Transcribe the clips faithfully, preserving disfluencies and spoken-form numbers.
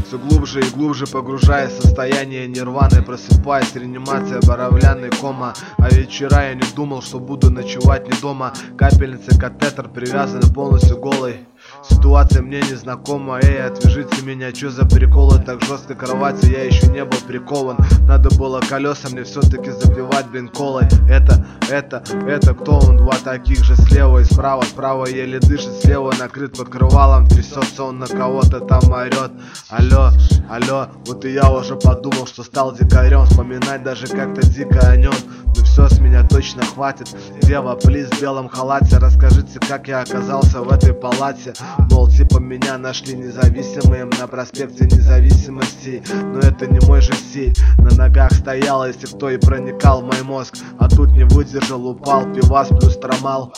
Все глубже и глубже погружаясь в состояние нирваны, просыпаясь, реанимация, боровляный кома. А вечера я не думал, что буду ночевать не дома. Капельница, катетер, привязаны полностью голой. Ситуация мне незнакома, эй, отвяжите меня, чё за приколы? Так жестко кровати я еще не был прикован. Надо было колеса мне все-таки забивать, блин, колой. Это, это, это кто он? Два таких же слева и справа. Справа еле дышит, слева накрыт покрывалом. Трясется он на кого-то там орет. Алло, алло, вот и я уже подумал, что стал дикарем. Вспоминать даже как-то дико о нем. Ну все, с меня точно хватит. Дева, плиз в белом халате, расскажите, как я оказался в этой палате. Мол, типа меня нашли независимым на проспекте Независимости. Но это не мой же стиль. На ногах стоял, если кто и проникал в мой мозг. А тут не выдержал, упал, пивас плюс трамал.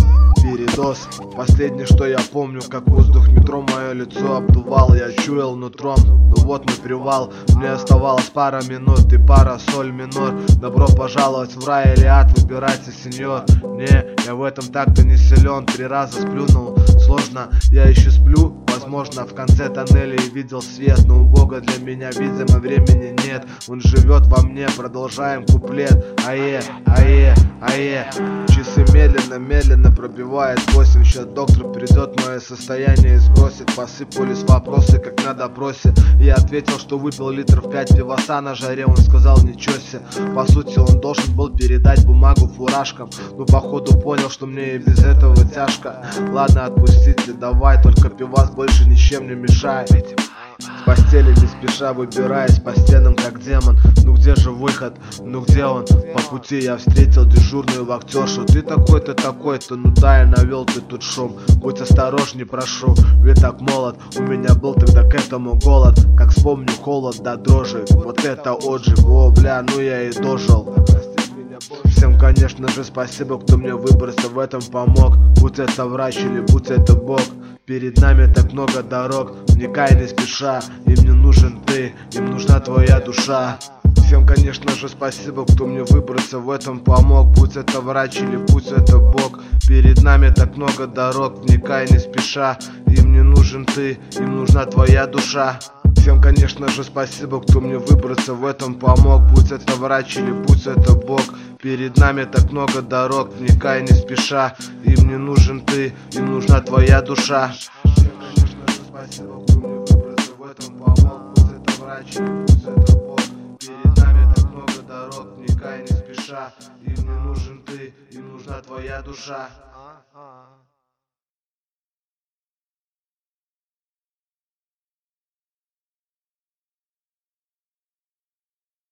Передоз. Последнее, что я помню, как воздух метро мое лицо обдувал. Я чуял нутром, ну вот мой привал. Мне оставалось пара минут и пара соль минор. Добро пожаловать в рай или ад, выбирайте, сеньор. Не, я в этом так-то не силен. Три раза сплюнул, сложно, я еще сплю. Возможно, в конце тоннеля и видел свет. Но у Бога для меня, видимо, времени нет. Он живет во мне, продолжаем куплет. Ае, ае, ае. Часы медленно-медленно пробивает восемь. Сейчас доктор придет, мое состояние и спросит. Посыпались вопросы, как на допросе. Я ответил, что выпил литров пять пивоса на жаре. Он сказал, ничего себе. По сути, он должен был передать бумагу фуражкам. Но походу понял, что мне и без этого тяжко. Ладно, отпустите, давай, только пивас больше ничем не мешает. С постели не спеша выбираясь по стенам как демон. Ну где же выход? Ну где он? По пути я встретил дежурную актершу. Ты такой-то, такой-то, ну да, я навел ты тут шум. Будь осторожней, прошу, ведь так молод. У меня был тогда к этому голод. Как вспомню холод до дрожи. Вот это отжиг, о бля, ну я и дожил. Всем, конечно же, спасибо, кто мне выбраться в этом помог. Будь это врач или будь это Бог. Перед нами так много дорог, вникай не спеша. Им не нужен ты, им нужна твоя душа. Всем, конечно же, спасибо, кто мне выбраться в этом помог. Будь это врач или будь это Бог. Перед нами так много дорог, вникай не спеша. Им не нужен ты, им нужна твоя душа. Всем, конечно же, спасибо, кто мне выбраться в этом помог. Будь это врач или будь это Бог. Перед нами так много дорог, вникай не спеша. Им не нужен ты, им нужна твоя душа. Всем, конечно же, спасибо, кто мне выбраться в этом помог. Будь это врач или будь это Бог. Перед нами так много дорог, вникай не спеша. Им не нужен ты, им нужна твоя душа.